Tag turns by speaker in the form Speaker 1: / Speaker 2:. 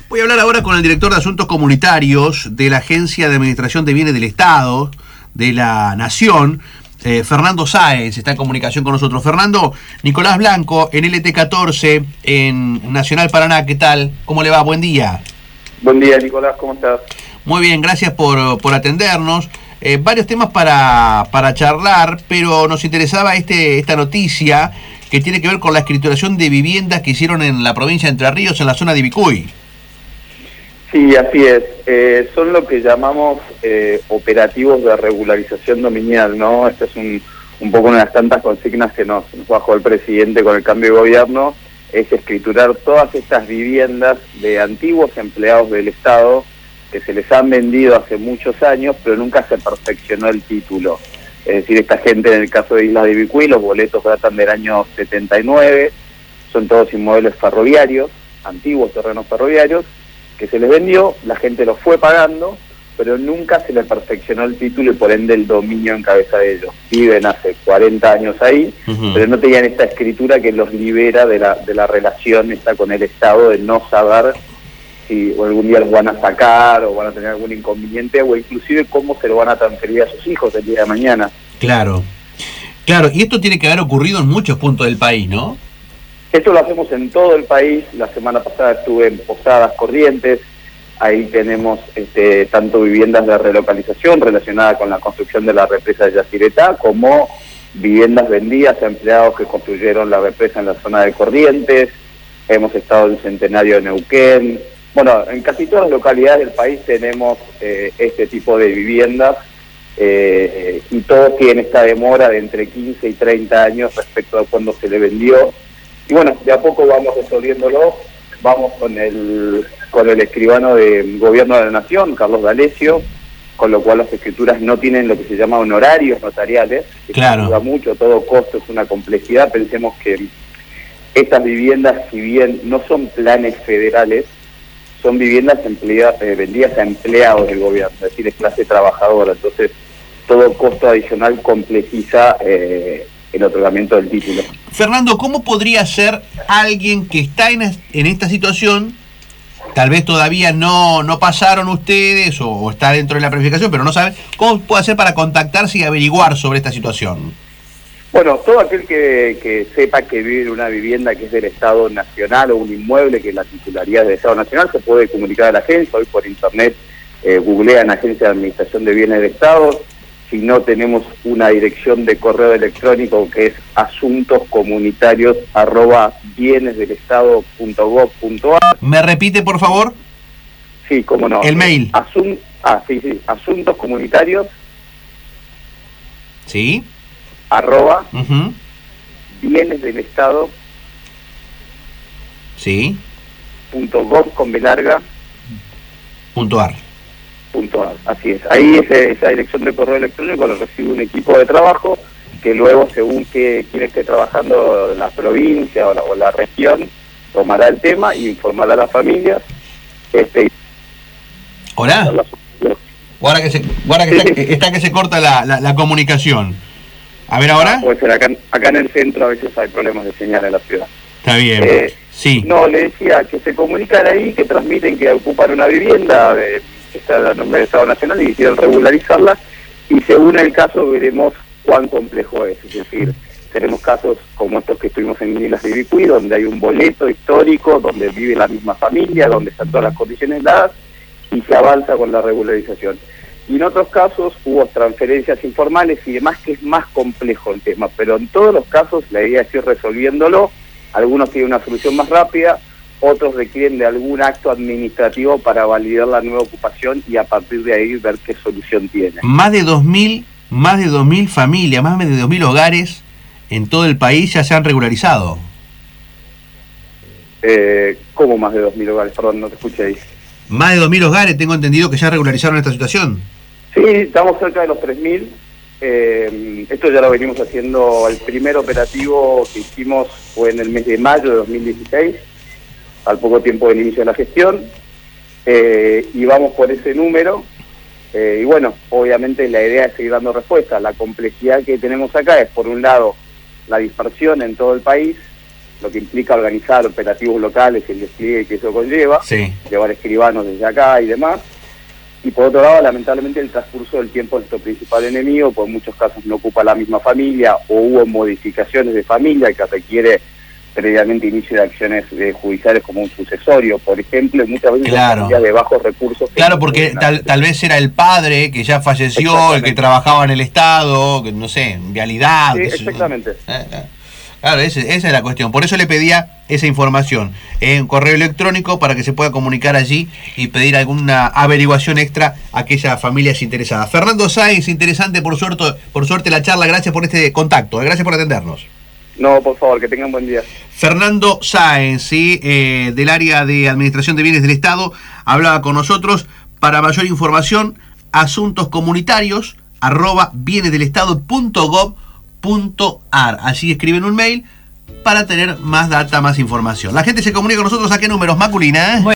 Speaker 1: Voy a hablar ahora con el director de Asuntos Comunitarios de la Agencia de Administración de Bienes del Estado, de la Nación, Fernando Sáenz, está en comunicación con nosotros. Fernando, Nicolás Blanco, en LT14, en Nacional Paraná, ¿qué tal? ¿Cómo le va? Buen día.
Speaker 2: Buen día, Nicolás, ¿cómo estás?
Speaker 1: Muy bien, gracias por atendernos. Varios temas para charlar, pero nos interesaba esta noticia que tiene que ver con la escrituración de viviendas que hicieron en la provincia de Entre Ríos, en la zona de Vicuy.
Speaker 2: Sí, así es. Son lo que llamamos operativos de regularización dominial, ¿no? Esta es un poco una de las tantas consignas que nos bajó el presidente con el cambio de gobierno, es escriturar todas estas viviendas de antiguos empleados del Estado que se les han vendido hace muchos años, pero nunca se perfeccionó el título. Es decir, esta gente, en el caso de Islas de Vicuy, los boletos datan del año 79, son todos inmuebles ferroviarios, antiguos terrenos ferroviarios, que se les vendió, la gente los fue pagando, pero nunca se les perfeccionó el título y por ende el dominio en cabeza de ellos. Viven hace 40 años ahí, pero no tenían esta escritura que los libera de la relación esta con el Estado, de no saber si algún día los van a sacar o van a tener algún inconveniente, o inclusive cómo se lo van a transferir a sus hijos el día de mañana.
Speaker 1: Claro, y esto tiene que haber ocurrido en muchos puntos del país, ¿no?
Speaker 2: Esto lo hacemos en todo el país. La semana pasada estuve en Posadas, Corrientes. Ahí tenemos tanto viviendas de relocalización relacionadas con la construcción de la represa de Yacyretá, como viviendas vendidas a empleados que construyeron la represa en la zona de Corrientes. Hemos estado en Centenario de Neuquén. Bueno, en casi todas las localidades del país tenemos este tipo de viviendas y todos tienen esta demora de entre 15 y 30 años respecto a cuando se le vendió. Y bueno, de a poco vamos resolviéndolo. Vamos con el escribano de Gobierno de la Nación, Carlos D'Alessio, con lo cual las escrituras no tienen lo que se llama honorarios notariales, que
Speaker 1: claro,
Speaker 2: ayuda mucho, todo costo es una complejidad. Pensemos que estas viviendas, si bien no son planes federales, son viviendas vendidas a empleados del gobierno, es decir, es clase trabajadora. Entonces, todo costo adicional complejiza el otorgamiento del título.
Speaker 1: Fernando, ¿cómo podría ser alguien que está en esta situación? Tal vez todavía no pasaron ustedes o está dentro de la planificación, pero no saben. ¿Cómo puede hacer para contactarse y averiguar sobre esta situación?
Speaker 2: Bueno, todo aquel que sepa que vive en una vivienda que es del Estado Nacional o un inmueble que es la titularidad del Estado Nacional se puede comunicar a la agencia. Hoy por internet googlean Agencia de Administración de Bienes del Estado. Si no, tenemos una dirección de correo electrónico que es asuntoscomunitarios@bienesdelestado.gov.ar.
Speaker 1: ¿Me repite, por favor?
Speaker 2: Sí, cómo no.
Speaker 1: El mail.
Speaker 2: Asuntoscomunitarios.
Speaker 1: Sí.
Speaker 2: @bienesdelestado.
Speaker 1: Sí.
Speaker 2: .gov con B larga.
Speaker 1: .ar.
Speaker 2: Así es. Ahí esa dirección de correo electrónico lo recibe un equipo de trabajo que luego, según quién esté trabajando la provincia o la región, tomará el tema y informará a las familias.
Speaker 1: ¿Hola? Guarda que está que se corta la comunicación. A ver ahora.
Speaker 2: Puede ser acá en el centro a veces hay problemas de señal en la ciudad.
Speaker 1: Está bien. Sí.
Speaker 2: No, le decía que se comunican ahí, que transmiten que ocupan una vivienda que está a nombre del Estado Nacional y quisieran regularizarla, y según el caso veremos cuán complejo es. Es decir, tenemos casos como estos que estuvimos en Islas de Vicuy, donde hay un boleto histórico, donde vive la misma familia, donde están todas las condiciones dadas, y se avanza con la regularización. Y en otros casos hubo transferencias informales y demás, que es más complejo el tema, pero en todos los casos la idea es ir resolviéndolo. Algunos tienen una solución más rápida, otros requieren de algún acto administrativo para validar la nueva ocupación y a partir de ahí ver qué solución tiene.
Speaker 1: Más de 2.000 familias, más de 2.000 hogares en todo el país ya se han regularizado.
Speaker 2: ¿Cómo más de 2.000 hogares? Perdón, no te escuché ahí.
Speaker 1: Más de 2.000 hogares, tengo entendido que ya regularizaron esta situación.
Speaker 2: Sí, estamos cerca de los 3.000. Esto ya lo venimos haciendo. El primer operativo que hicimos fue en el mes de mayo de 2016, al poco tiempo del inicio de la gestión, y vamos por ese número. Y bueno, obviamente la idea es seguir dando respuesta. La complejidad que tenemos acá es, por un lado, la dispersión en todo el país, lo que implica organizar operativos locales y el despliegue que eso conlleva,
Speaker 1: Sí.
Speaker 2: llevar escribanos desde acá y demás. Y por otro lado, lamentablemente, el transcurso del tiempo es nuestro principal enemigo, pues en muchos casos no ocupa la misma familia o hubo modificaciones de familia que requiere previamente inicio de acciones judiciales como un sucesorio, por ejemplo, y muchas veces
Speaker 1: Claro.
Speaker 2: familias de bajos recursos.
Speaker 1: Claro, porque tal vez era el padre que ya falleció, el que trabajaba en el Estado, que no sé, en vialidad.
Speaker 2: Sí,
Speaker 1: qué sé yo.
Speaker 2: exactamente.
Speaker 1: Claro, esa es la cuestión. Por eso le pedía esa información en correo electrónico para que se pueda comunicar allí y pedir alguna averiguación extra a aquellas familias interesadas. Fernando Sáenz, interesante por suerte la charla. Gracias por este contacto, gracias por atendernos.
Speaker 2: No, por favor, que tengan buen día.
Speaker 1: Fernando Sáenz, ¿sí? Del área de Administración de Bienes del Estado, hablaba con nosotros. Para mayor información, asuntoscomunitarios@bienesdelestado.gov.ar. Allí escriben un mail para tener más data, más información. La gente se comunica con nosotros. ¿A qué números, Maculina?